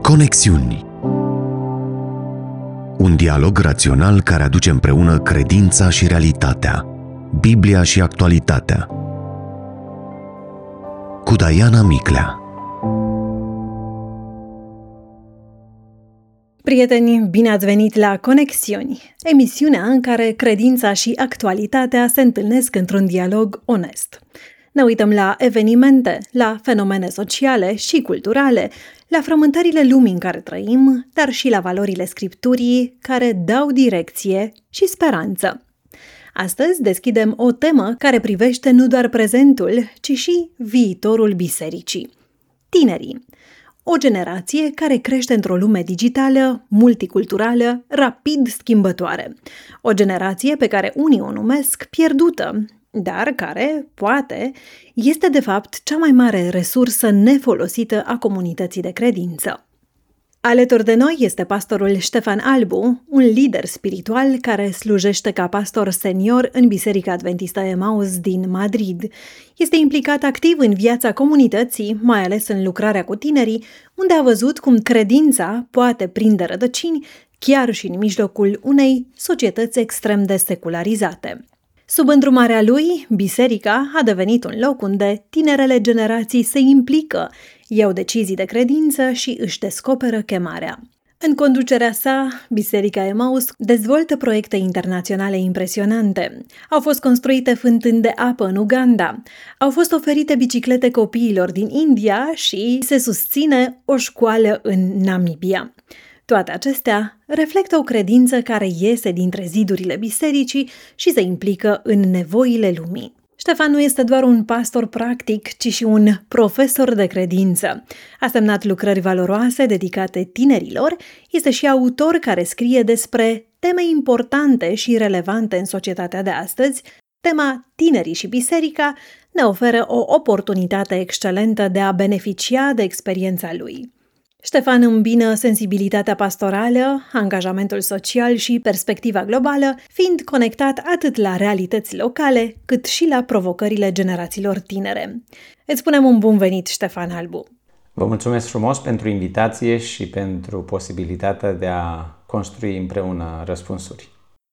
Conexiuni. Un dialog rațional care aduce împreună credința și realitatea, Biblia și actualitatea. Cu Diana Miclea. Prieteni, bine ați venit la Conexiuni, emisiunea în care credința și actualitatea se întâlnesc într-un dialog onest. Ne uităm la evenimente, la fenomene sociale și culturale, la frământările lumii în care trăim, dar și la valorile Scripturii care dau direcție și speranță. Astăzi deschidem o temă care privește nu doar prezentul, ci și viitorul bisericii. Tinerii. O generație care crește într-o lume digitală, multiculturală, rapid schimbătoare. O generație pe care unii o numesc pierdută, dar care, poate, este de fapt cea mai mare resursă nefolosită a comunității de credință. Alături de noi este pastorul Ștefan Albu, un lider spiritual care slujește ca pastor senior în Biserica Adventistă Emaus din Madrid. Este implicat activ în viața comunității, mai ales în lucrarea cu tinerii, unde a văzut cum credința poate prinde rădăcini chiar și în mijlocul unei societăți extrem de secularizate. Sub îndrumarea lui, biserica a devenit un loc unde tinerele generații se implică, iau decizii de credință și își descoperă chemarea. În conducerea sa, Biserica Emaus dezvoltă proiecte internaționale impresionante. Au fost construite fântâni de apă în Uganda, au fost oferite biciclete copiilor din India și se susține o școală în Namibia. Toate acestea reflectă o credință care iese dintre zidurile bisericii și se implică în nevoile lumii. Ștefan nu este doar un pastor practic, ci și un profesor de credință. A semnat lucrări valoroase dedicate tinerilor, este și autor care scrie despre teme importante și relevante în societatea de astăzi. Tema Tinerii și Biserica ne oferă o oportunitate excelentă de a beneficia de experiența lui. Ștefan îmbină sensibilitatea pastorală, angajamentul social și perspectiva globală, fiind conectat atât la realități locale, cât și la provocările generațiilor tinere. Îți spunem un bun venit, Ștefan Albu! Vă mulțumesc frumos pentru invitație și pentru posibilitatea de a construi împreună răspunsuri.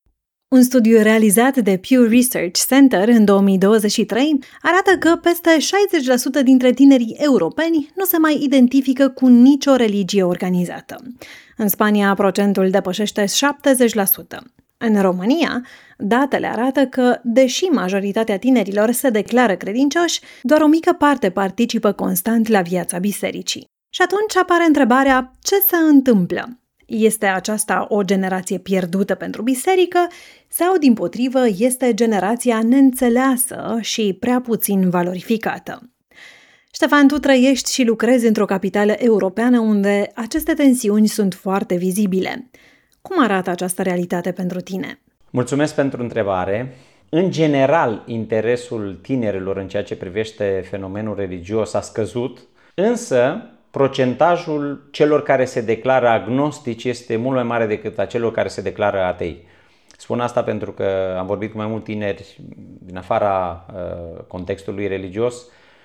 Un studiu realizat de Pew Research Center în 2023 arată că peste 60% dintre tinerii europeni nu se mai identifică cu nicio religie organizată. În Spania, procentul depășește 70%. În România, datele arată că, deși majoritatea tinerilor se declară credincioși, doar o mică parte participă constant la viața bisericii. Și atunci apare întrebarea: ce se întâmplă? Este aceasta o generație pierdută pentru biserică sau, dimpotrivă, este generația neînțeleasă și prea puțin valorificată? Ștefan, tu trăiești și lucrezi într-o capitală europeană unde aceste tensiuni sunt foarte vizibile. Cum arată această realitate pentru tine? Mulțumesc pentru întrebare. În general, interesul tinerilor în ceea ce privește fenomenul religios a scăzut, însă procentajul celor care se declară agnostici este mult mai mare decât a celor care se declară atei. Spun asta pentru că am vorbit cu mai mulți tineri din afara contextului religios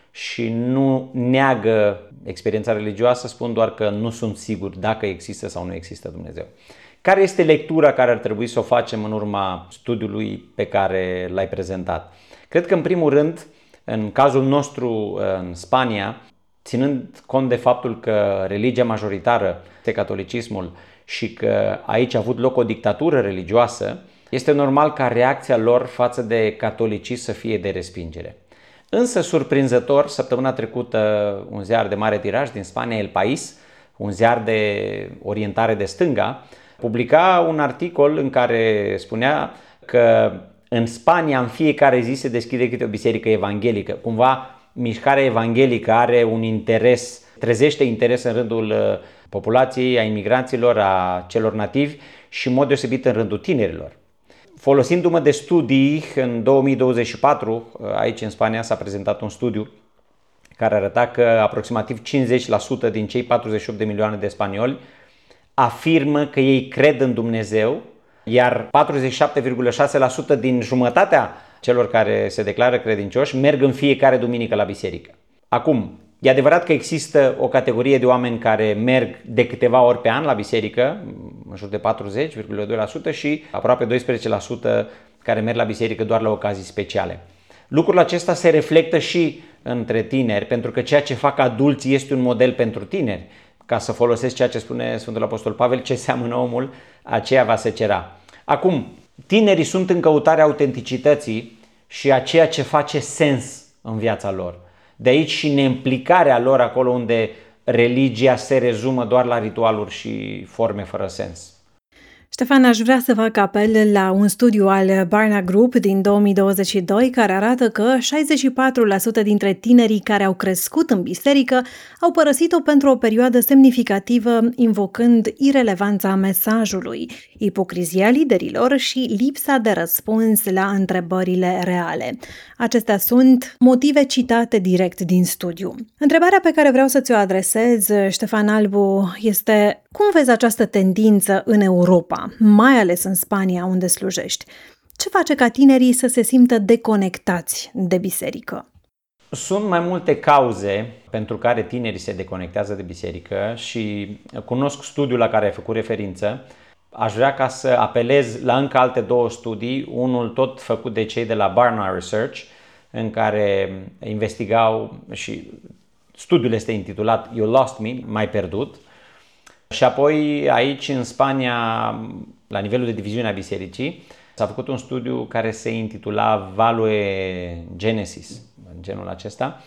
și nu neagă experiența religioasă, spun doar că nu sunt sigur dacă există sau nu există Dumnezeu. Care este lectura care ar trebui să o facem în urma studiului pe care l-ai prezentat? Cred că, în primul rând, în cazul nostru în Spania, ținând cont de faptul că religia majoritară este catolicismul și că aici a avut loc o dictatură religioasă, este normal ca reacția lor față de catolicism să fie de respingere. Însă, surprinzător, săptămâna trecută, un ziar de mare tiraj din Spania, El País, un ziar de orientare de stânga, publica un articol în care spunea că în Spania în fiecare zi se deschide câte o biserică evanghelică. Cumva mișcarea evanghelică are un interes, trezește interes în rândul populației, a imigranților, a celor nativi și în mod deosebit în rândul tinerilor. Folosindu-mă de studii, în 2024, aici în Spania s-a prezentat un studiu care arăta că aproximativ 50% din cei 48 de milioane de spanioli afirmă că ei cred în Dumnezeu, iar 47,6% din jumătatea celor care se declară credincioși merg în fiecare duminică la biserică. Acum, E adevărat că există o categorie de oameni care merg de câteva ori pe an la biserică, în jur de 40,2% și aproape 12% care merg la biserică doar la ocazii speciale. Lucrul acesta se reflectă și între tineri, pentru că ceea ce fac adulții este un model pentru tineri. Ca să folosesc ceea ce spune Sfântul Apostol Pavel, ce seamănă omul, aceea va secera. Acum, tinerii sunt în căutarea autenticității și a ceea ce face sens în viața lor. De aici și neimplicarea lor acolo unde religia se rezumă doar la ritualuri și forme fără sens. Ștefan, aș vrea să fac apel la un studiu al Barna Group din 2022 care arată că 64% dintre tinerii care au crescut în biserică au părăsit-o pentru o perioadă semnificativă, invocând irelevanța mesajului, ipocrizia liderilor și lipsa de răspuns la întrebările reale. Acestea sunt motive citate direct din studiu. Întrebarea pe care vreau să ți-o adresez, Ștefan Albu, este: cum vezi această tendință în Europa, mai ales în Spania, unde slujești? Ce face ca tinerii să se simtă deconectați de biserică? Sunt mai multe cauze pentru care tinerii se deconectează de biserică și cunosc studiul la care ai făcut referință. Aș vrea ca să apelez la încă alte două studii, unul tot făcut de cei de la Barna Research, în care investigau, și studiul este intitulat You Lost Me, m-ai pierdut. Și apoi aici în Spania, la nivelul de diviziune a bisericii, s-a făcut un studiu care se intitula Value Genesis, în genul acesta.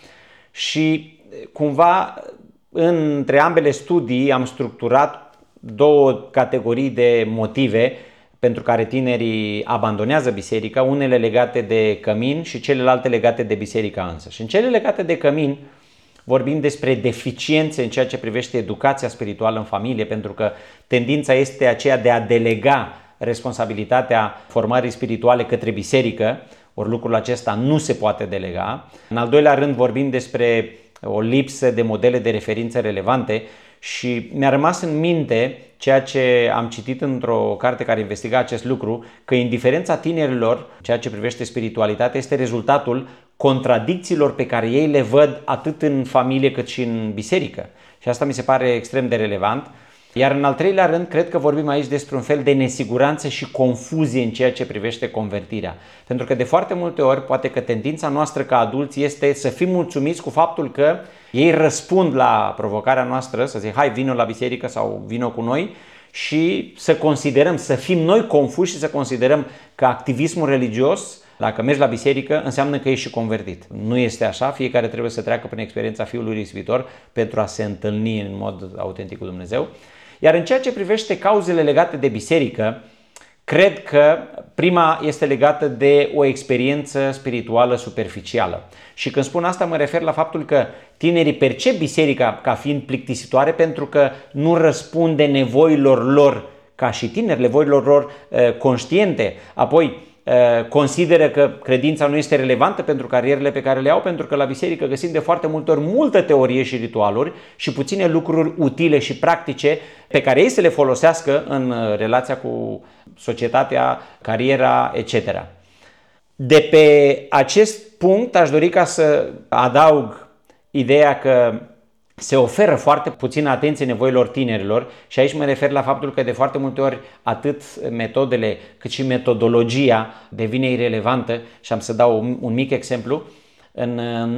Și cumva între ambele studii am structurat două categorii de motive pentru care tinerii abandonează biserica, unele legate de cămin și celelalte legate de biserica însă. Și în cele legate de cămin vorbim despre deficiențe în ceea ce privește educația spirituală în familie, pentru că tendința este aceea de a delega responsabilitatea formării spirituale către biserică, ori lucrul acesta nu se poate delega. În al doilea rând vorbim despre o lipsă de modele de referință relevante și mi-a rămas în minte ceea ce am citit într-o carte care investiga acest lucru, că indiferența tinerilor, ceea ce privește spiritualitatea, este rezultatul contradicțiilor pe care ei le văd atât în familie cât și în biserică. Și asta mi se pare extrem de relevant. Iar în al treilea rând, cred că vorbim aici despre un fel de nesiguranță și confuzie în ceea ce privește convertirea. Pentru că de foarte multe ori, poate că tendința noastră ca adulți este să fim mulțumiți cu faptul că ei răspund la provocarea noastră, să zic, hai, vino la biserică sau vino cu noi, și să considerăm, să fim noi confuși și să considerăm că activismul religios, dacă mergi la biserică, înseamnă că ești și convertit. Nu este așa, fiecare trebuie să treacă prin experiența Fiului Iubitor pentru a se întâlni în mod autentic cu Dumnezeu. Iar în ceea ce privește cauzele legate de biserică, cred că prima este legată de o experiență spirituală superficială. Și când spun asta, mă refer la faptul că tinerii percep biserica ca fiind plictisitoare pentru că nu răspunde nevoilor lor ca și tineri, nevoilor lor conștiente. Apoi consideră că credința nu este relevantă pentru carierele pe care le au, pentru că la biserică găsim de foarte multe ori multă teorie și ritualuri și puține lucruri utile și practice pe care ei să le folosească în relația cu societatea, cariera, etc. De pe acest punct aș dori ca să adaug ideea că se oferă foarte puțină atenție nevoilor tinerilor și aici mă refer la faptul că de foarte multe ori atât metodele cât și metodologia devine irelevantă și am să dau un mic exemplu. În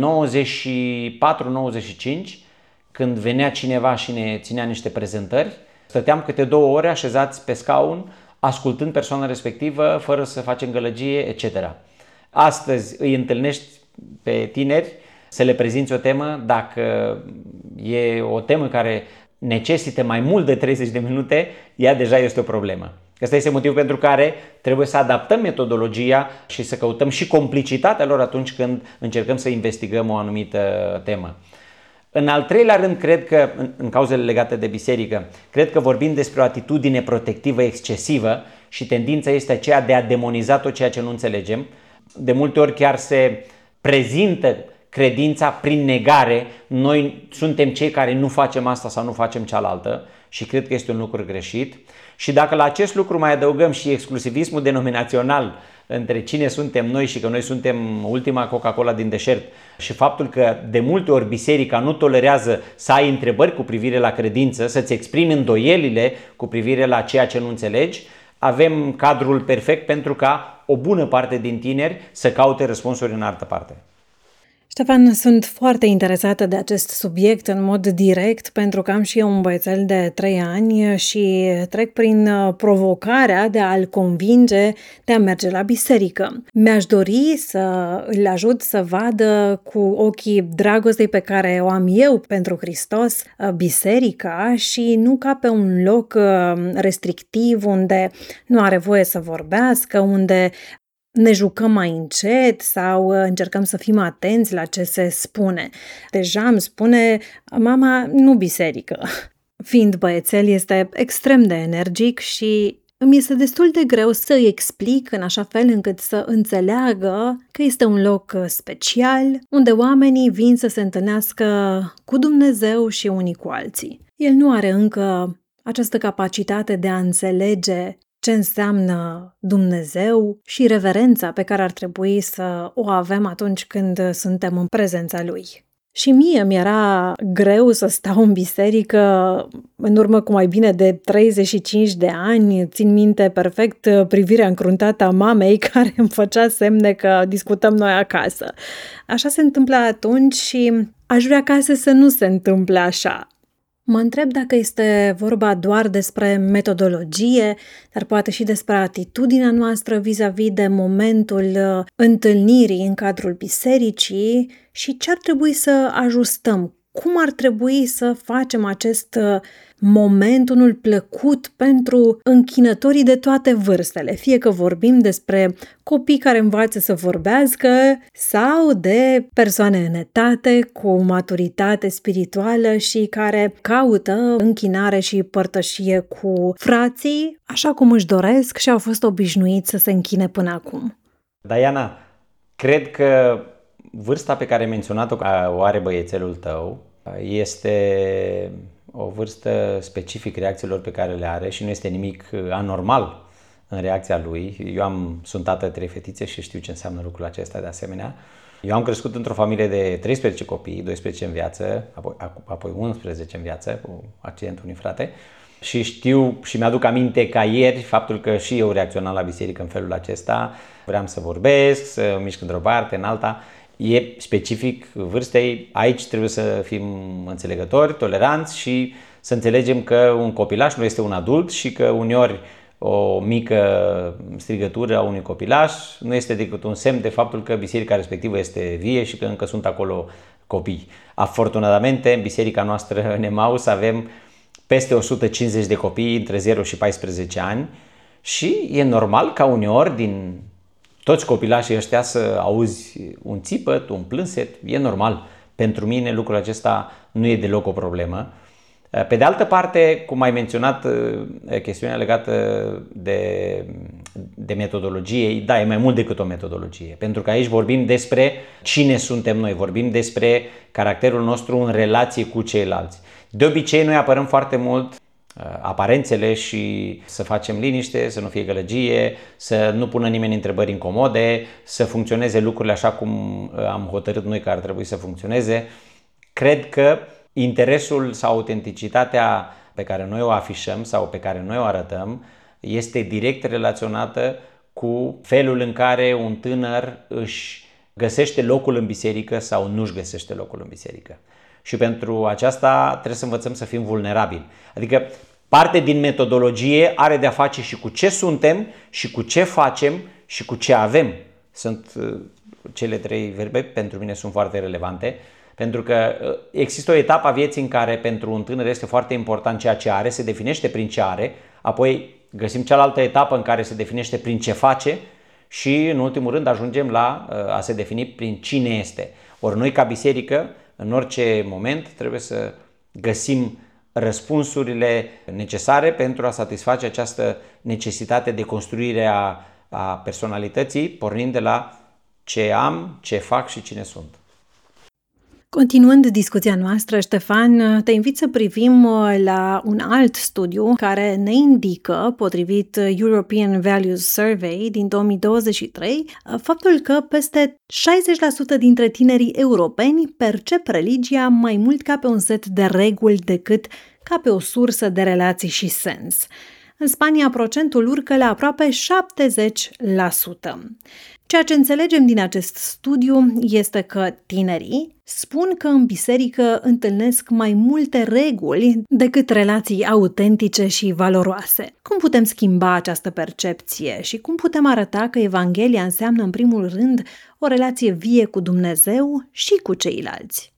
94-95, când venea cineva și ne ținea niște prezentări, stăteam câte 2 ore așezați pe scaun, ascultând persoana respectivă, fără să facem gălăgie, etc. Astăzi îi întâlnești pe tineri, să le prezinți o temă, dacă e o temă care necesită mai mult de 30 de minute, ea deja este o problemă. Ăsta este motivul pentru care trebuie să adaptăm metodologia și să căutăm și complicitatea lor atunci când încercăm să investigăm o anumită temă. În al treilea rând, cred că, în cauzele legate de biserică, cred că vorbim despre o atitudine protectivă excesivă și tendința este aceea de a demoniza tot ceea ce nu înțelegem. De multe ori chiar se prezintă credința prin negare. Noi suntem cei care nu facem asta sau nu facem cealaltă și cred că este un lucru greșit. Și dacă la acest lucru mai adăugăm și exclusivismul denominațional între cine suntem noi și că noi suntem ultima Coca-Cola din deșert și faptul că de multe ori biserica nu tolerează să ai întrebări cu privire la credință, să-ți exprimi îndoielile cu privire la ceea ce nu înțelegi, avem cadrul perfect pentru ca o bună parte din tineri să caute răspunsuri în altă parte. Ștefan, sunt foarte interesată de acest subiect în mod direct pentru că am și eu un băiețel de 3 ani și trec prin provocarea de a-l convinge de a merge la biserică. Mi-aș dori să îl ajut să vadă cu ochii dragostei pe care o am eu pentru Hristos biserica și nu ca pe un loc restrictiv unde nu are voie să vorbească, unde ne jucăm mai încet sau încercăm să fim atenți la ce se spune. Deja îmi spune, mama, nu biserică. Fiind băiețel, este extrem de energic și îmi este destul de greu să îi explic în așa fel încât să înțeleagă că este un loc special, unde oamenii vin să se întâlnească cu Dumnezeu și unii cu alții. El nu are încă această capacitate de a înțelege ce înseamnă Dumnezeu și reverența pe care ar trebui să o avem atunci când suntem în prezența Lui. Și mie mi-era greu să stau în biserică în urmă cu mai bine de 35 de ani. Țin minte perfect privirea încruntată a mamei care îmi făcea semne că discutăm noi acasă. Așa se întâmplă atunci și aș vrea acasă să nu se întâmple așa. Mă întreb dacă este vorba doar despre metodologie, dar poate și despre atitudinea noastră vis-a-vis de momentul întâlnirii în cadrul bisericii și ce ar trebui să ajustăm. Cum ar trebui să facem acest moment unul plăcut pentru închinătorii de toate vârstele, fie că vorbim despre copii care învață să vorbească sau de persoane în etate cu maturitate spirituală și care caută închinare și părtășie cu frații, așa cum își doresc și au fost obișnuiți să se închine până acum. Diana, cred că vârsta pe care ai menționat-o că o are băiețelul tău este o vârstă specific reacțiilor pe care le are și nu este nimic anormal în reacția lui. Sunt tată de 3 fetițe și știu ce înseamnă lucrul acesta de asemenea. Eu am crescut într-o familie de 13 copii, 12 în viață, apoi 11 în viață, cu accidentul unui frate. Și știu și mi-aduc aminte ca ieri faptul că și eu reacționam la biserică în felul acesta. Vreau să vorbesc, să mișc într-o parte, în alta. E specific vârstei. Aici trebuie să fim înțelegători, toleranți și să înțelegem că un copilaș nu este un adult și că uneori o mică strigătură a unui copilaș nu este decât un semn de faptul că biserica respectivă este vie și că încă sunt acolo copii. Afortunadamente, în biserica noastră în Emaus avem peste 150 de copii între 0 și 14 ani și e normal ca uneori din toți copilașii ăștia să auzi un țipăt, un plânset, e normal. Pentru mine lucrul acesta nu e deloc o problemă. Pe de altă parte, cum ai menționat chestiunea legată de metodologie, da, e mai mult decât o metodologie. Pentru că aici vorbim despre cine suntem noi, vorbim despre caracterul nostru în relație cu ceilalți. De obicei, noi apărăm foarte mult aparențele și să facem liniște, să nu fie gălăgie, să nu pună nimeni întrebări incomode, să funcționeze lucrurile așa cum am hotărât noi că ar trebui să funcționeze. Cred că interesul sau autenticitatea pe care noi o afișăm sau pe care noi o arătăm este direct relaționată cu felul în care un tânăr își găsește locul în biserică sau nu își găsește locul în biserică. Și pentru aceasta trebuie să învățăm să fim vulnerabili. Adică parte din metodologie are de-a face și cu ce suntem, și cu ce facem, și cu ce avem. Cele 3 verbe pentru mine sunt foarte relevante, pentru că există o etapă a vieții în care pentru un tânăr este foarte important ceea ce are, se definește prin ce are, apoi găsim cealaltă etapă în care se definește prin ce face și în ultimul rând ajungem la a se defini prin cine este. Ori noi ca biserică, în orice moment, trebuie să găsim răspunsurile necesare pentru a satisface această necesitate de construire a personalității, pornind de la ce am, ce fac și cine sunt. Continuând discuția noastră, Ștefan, te invit să privim la un alt studiu care ne indică, potrivit European Values Survey din 2023, faptul că peste 60% dintre tinerii europeni percep religia mai mult ca pe un set de reguli decât ca pe o sursă de relații și sens. În Spania, procentul urcă la aproape 70%. Ceea ce înțelegem din acest studiu este că tinerii spun că în biserică întâlnesc mai multe reguli decât relații autentice și valoroase. Cum putem schimba această percepție și cum putem arăta că Evanghelia înseamnă în primul rând o relație vie cu Dumnezeu și cu ceilalți?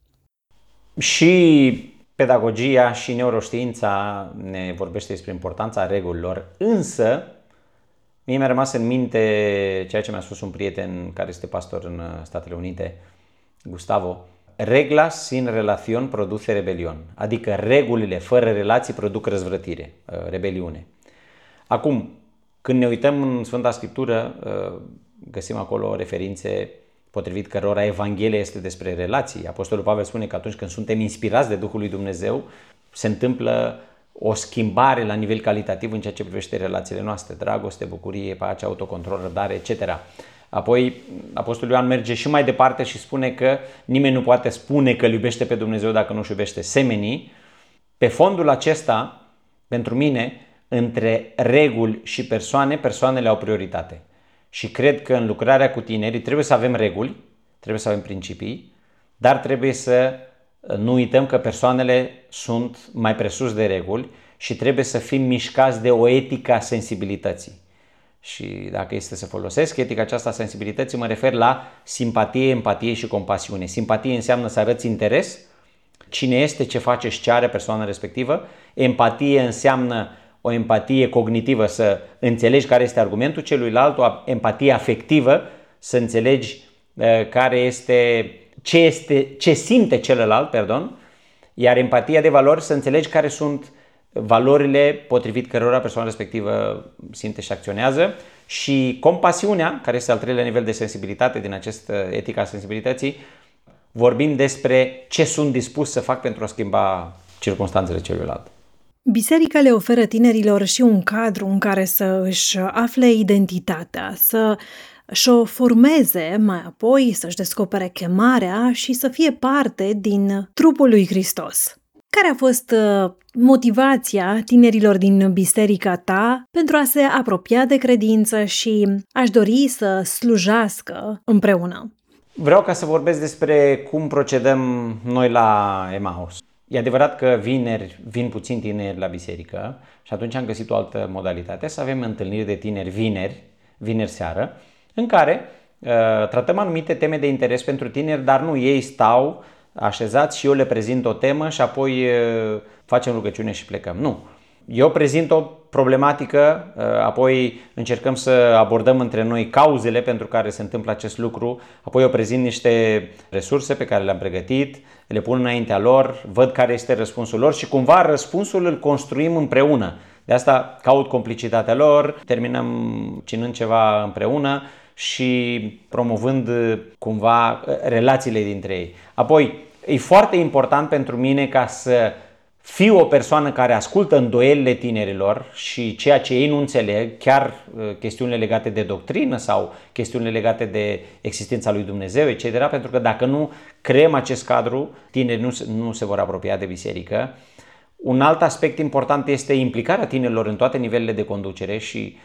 Și pedagogia și neuroștiința ne vorbește despre importanța regulilor, însă mie mi-a rămas în minte ceea ce mi-a spus un prieten care este pastor în Statele Unite, Gustavo. Reglas sin relación produce rebelión, adică regulile fără relații produc răzvrătire, rebeliune. Acum, când ne uităm în Sfânta Scriptură, găsim acolo referințe potrivit cărora Evanghelia este despre relații. Apostolul Pavel spune că atunci când suntem inspirați de Duhul lui Dumnezeu, se întâmplă o schimbare la nivel calitativ în ceea ce privește relațiile noastre, dragoste, bucurie, pace, autocontrol, răbdare, etc. Apoi, Apostolul Ioan merge și mai departe și spune că nimeni nu poate spune că îl iubește pe Dumnezeu dacă nu își iubește semenii. Pe fondul acesta, pentru mine, între reguli și persoanele au prioritate. Și cred că în lucrarea cu tinerii trebuie să avem reguli, trebuie să avem principii, dar trebuie să nu uităm că persoanele sunt mai presus de reguli și trebuie să fim mișcați de o etică a sensibilității. Și dacă este să folosesc etica aceasta a sensibilității, mă refer la simpatie, empatie și compasiune. Simpatie înseamnă să arăți interes, cine este, ce face și ce are persoana respectivă. Empatie înseamnă o empatie cognitivă, să înțelegi care este argumentul celuilalt, o empatie afectivă, să înțelegi ce simte celălalt, iar empatia de valori, să înțelegi care sunt valorile potrivit cărora persoana respectivă simte și acționează, și compasiunea, care este al treilea nivel de sensibilitate din această etică a sensibilității, vorbim despre ce sunt dispus să fac pentru a schimba circumstanțele celuilalt. Biserica le oferă tinerilor și un cadru în care să își afle identitatea, să și-o formeze, mai apoi să-și descopere chemarea și să fie parte din trupul lui Hristos. Care a fost motivația tinerilor din biserica ta pentru a se apropia de credință și a-și dori să slujească împreună? Vreau ca să vorbesc despre cum procedăm noi la Emaus. E adevărat că vineri vin puțini tineri la biserică și atunci am găsit o altă modalitate, să avem întâlniri de tineri vineri seară, în care tratăm anumite teme de interes pentru tineri, dar nu ei stau așezați și eu le prezint o temă și apoi facem rugăciune și plecăm. Nu. Eu prezint o problematică, apoi încercăm să abordăm între noi cauzele pentru care se întâmplă acest lucru, apoi eu prezint niște resurse pe care le-am pregătit, le pun înaintea lor, văd care este răspunsul lor și cumva răspunsul îl construim împreună. De asta caut complicitatea lor, terminăm cinând ceva împreună și promovând cumva relațiile dintre ei. Apoi, e foarte important pentru mine ca să fiu o persoană care ascultă îndoielile tinerilor și ceea ce ei nu înțeleg, chiar chestiunile legate de doctrină sau chestiunile legate de existența lui Dumnezeu, etc. Pentru că dacă nu creăm acest cadru, tinerii nu se vor apropia de biserică. Un alt aspect important este implicarea tinerilor în toate nivelele de conducere și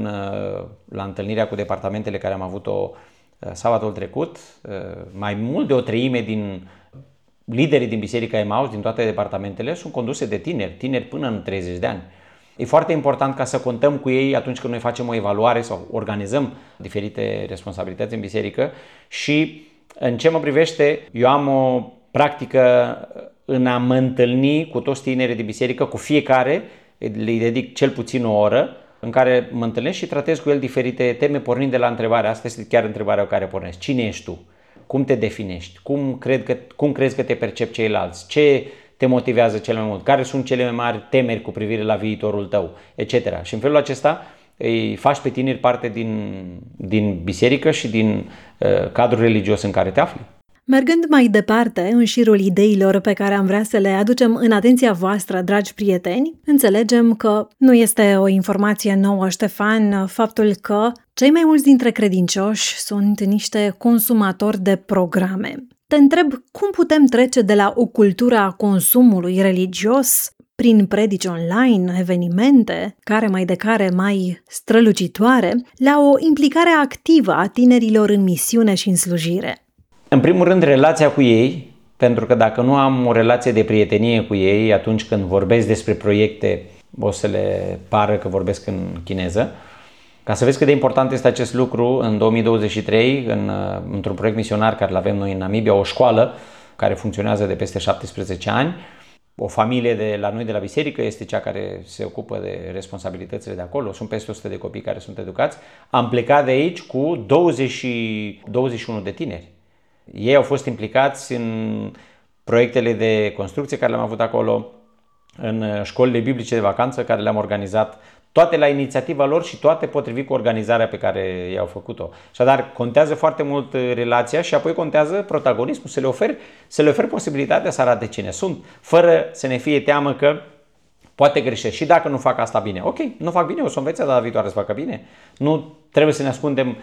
la întâlnirea cu departamentele care am avut-o sabatul trecut, mai mult de o treime din liderii din Biserica Emaus, din toate departamentele, sunt conduse de tineri până în 30 de ani. E foarte important ca să contăm cu ei atunci când noi facem o evaluare sau organizăm diferite responsabilități în biserică și în ce mă privește, eu am o practică în a mă întâlni cu toți tinerii din biserică, cu fiecare le dedic cel puțin o oră în care mă întâlnesc și tratez cu el diferite teme, pornind de la întrebarea, asta este chiar întrebarea cu care pornesc. Cine ești tu? Cum te definești? Cum crezi că te percep ceilalți? Ce te motivează cel mai mult? Care sunt cele mai mari temeri cu privire la viitorul tău? Etc. Și în felul acesta îi faci pe tineri parte din biserică și din cadrul religios în care te afli. Mergând mai departe în șirul ideilor pe care am vrea să le aducem în atenția voastră, dragi prieteni, înțelegem că nu este o informație nouă, Ștefan, faptul că cei mai mulți dintre credincioși sunt niște consumatori de programe. Te întreb cum putem trece de la o cultură a consumului religios prin predici online, evenimente, care mai de care mai strălucitoare, la o implicare activă a tinerilor în misiune și în slujire. În primul rând, relația cu ei, pentru că dacă nu am o relație de prietenie cu ei, atunci când vorbesc despre proiecte, o să le pară că vorbesc în chineză. Ca să vezi cât de important este acest lucru, în 2023, într-un proiect misionar care îl avem noi în Namibia, o școală care funcționează de peste 17 ani, o familie de la noi de la biserică este cea care se ocupă de responsabilitățile de acolo, sunt peste 100 de copii care sunt educați. Am plecat de aici cu 21 de tineri. Ei au fost implicați în proiectele de construcție care le-am avut acolo, în școlile biblice de vacanță care le-am organizat, toate la inițiativa lor și toate potrivit cu organizarea pe care i-au făcut-o. Așadar, contează foarte mult relația și apoi contează protagonismul, să le oferi posibilitatea să arate cine sunt, fără să ne fie teamă că poate greșesc. Și dacă nu fac asta bine, ok, nu fac bine, o să învețe data viitoare să facă bine. Nu trebuie să ne ascundem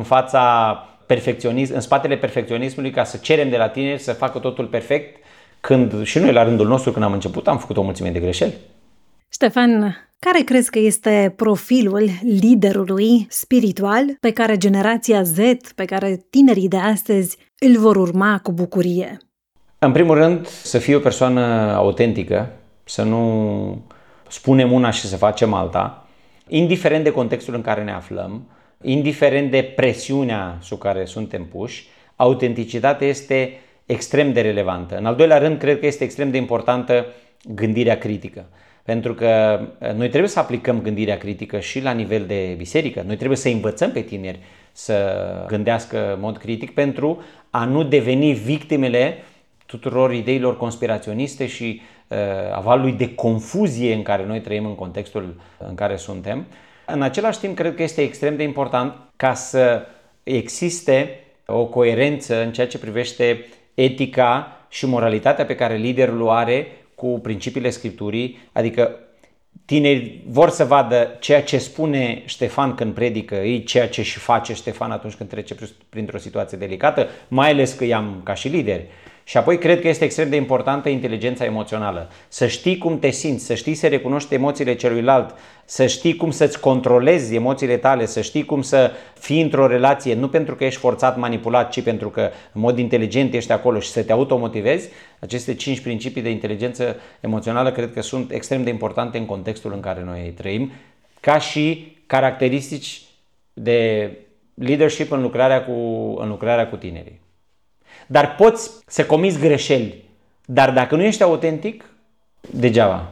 în spatele perfecționismului ca să cerem de la tineri să facă totul perfect, când și noi la rândul nostru, când am început, am făcut o mulțime de greșeli. Ștefan, care crezi că este profilul liderului spiritual pe care generația Z, pe care tinerii de astăzi îl vor urma cu bucurie? În primul rând, să fie o persoană autentică, să nu spunem una și să facem alta, indiferent de contextul în care ne aflăm, indiferent de presiunea sub care suntem puși, autenticitatea este extrem de relevantă. În al doilea rând, cred că este extrem de importantă gândirea critică. Pentru că noi trebuie să aplicăm gândirea critică și la nivel de biserică. Noi trebuie să învățăm pe tineri să gândească în mod critic pentru a nu deveni victimele tuturor ideilor conspiraționiste și a valului de confuzie în care noi trăim în contextul în care suntem. În același timp, cred că este extrem de important ca să existe o coerență în ceea ce privește etica și moralitatea pe care liderul o are cu principiile Scripturii, adică tinerii vor să vadă ceea ce spune Ștefan când predică, ceea ce și face Ștefan atunci când trece printr-o situație delicată, mai ales că i-am ca și lideri. Și apoi cred că este extrem de importantă inteligența emoțională. Să știi cum te simți, să știi să recunoști emoțiile celuilalt, să știi cum să-ți controlezi emoțiile tale, să știi cum să fii într-o relație, nu pentru că ești forțat, manipulat, ci pentru că în mod inteligent ești acolo și să te automotivezi. Aceste 5 principii de inteligență emoțională cred că sunt extrem de importante în contextul în care noi trăim, ca și caracteristici de leadership în lucrarea cu tinerii. Dar poți să comiți greșeli, dar dacă nu ești autentic, degeaba.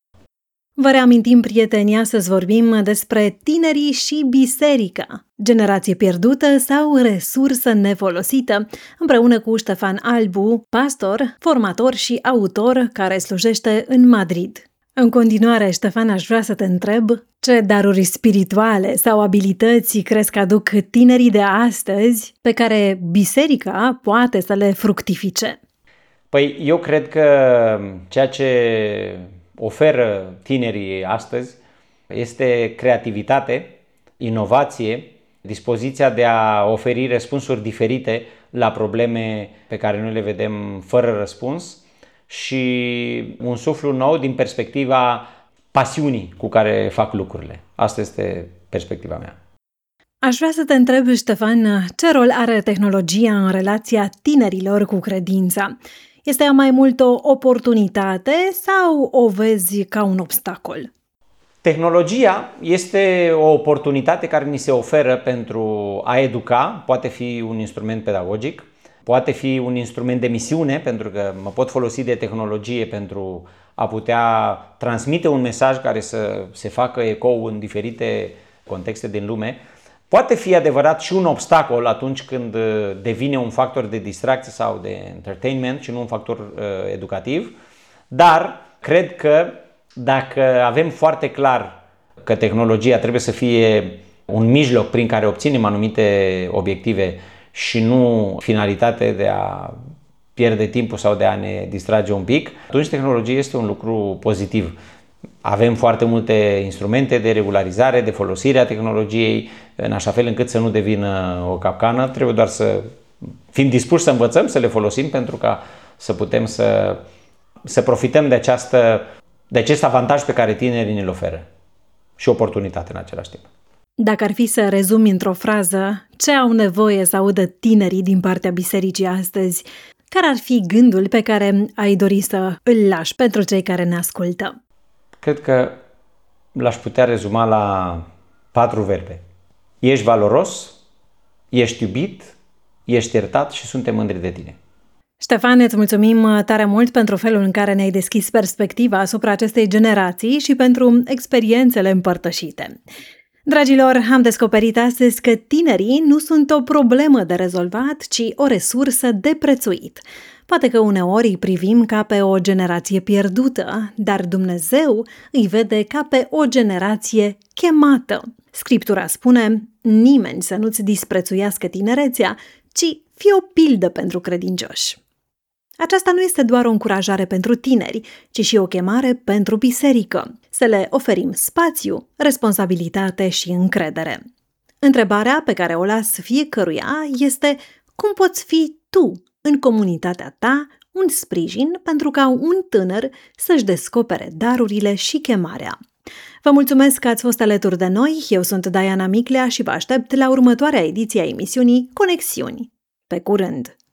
Vă reamintim, prieteni, astăzi vorbim despre tinerii și biserica, generație pierdută sau resursă nefolosită, împreună cu Ștefan Albu, pastor, formator și autor care slujește în Madrid. În continuare, Ștefan, aș vrea să te întreb ce daruri spirituale sau abilități crezi că aduc tinerii de astăzi pe care biserica poate să le fructifice? Păi eu cred că ceea ce oferă tinerii astăzi este creativitate, inovație, dispoziția de a oferi răspunsuri diferite la probleme pe care noi le vedem fără răspuns și un suflu nou din perspectiva pasiunii cu care fac lucrurile. Asta este perspectiva mea. Aș vrea să te întreb, Ștefan, ce rol are tehnologia în relația tinerilor cu credința? Este ea mai mult o oportunitate sau o vezi ca un obstacol? Tehnologia este o oportunitate care ni se oferă pentru a educa, poate fi un instrument pedagogic, poate fi un instrument de misiune, pentru că mă pot folosi de tehnologie pentru a putea transmite un mesaj care să se facă ecou în diferite contexte din lume. Poate fi adevărat și un obstacol atunci când devine un factor de distracție sau de entertainment și nu un factor educativ, dar cred că dacă avem foarte clar că tehnologia trebuie să fie un mijloc prin care obținem anumite obiective și nu finalitate de a pierde timpul sau de a ne distrage un pic, atunci tehnologia este un lucru pozitiv. Avem foarte multe instrumente de regularizare, de folosire a tehnologiei, în așa fel încât să nu devină o capcană. Trebuie doar să fim dispuși să învățăm, să le folosim pentru ca să putem să profităm de acest avantaj pe care tinerii ne-l oferă și oportunitate în același timp. Dacă ar fi să rezumi într-o frază ce au nevoie să audă tinerii din partea bisericii astăzi, care ar fi gândul pe care ai dori să îl lași pentru cei care ne ascultă? Cred că l-aș putea rezuma la 4 verbe. Ești valoros, ești iubit, ești iertat și suntem mândri de tine. Ștefan, îți mulțumim tare mult pentru felul în care ne-ai deschis perspectiva asupra acestei generații și pentru experiențele împărtășite. Dragilor, am descoperit astăzi că tinerii nu sunt o problemă de rezolvat, ci o resursă de prețuit. Poate că uneori îi privim ca pe o generație pierdută, dar Dumnezeu îi vede ca pe o generație chemată. Scriptura spune: nimeni să nu-ți disprețuiască tinerețea, ci fii o pildă pentru credincioși. Aceasta nu este doar o încurajare pentru tineri, ci și o chemare pentru biserică, să le oferim spațiu, responsabilitate și încredere. Întrebarea pe care o las fiecăruia este: cum poți fi tu, în comunitatea ta, un sprijin pentru ca un tânăr să-și descopere darurile și chemarea? Vă mulțumesc că ați fost alături de noi, eu sunt Diana Miclea și vă aștept la următoarea ediție a emisiunii Conexiuni. Pe curând!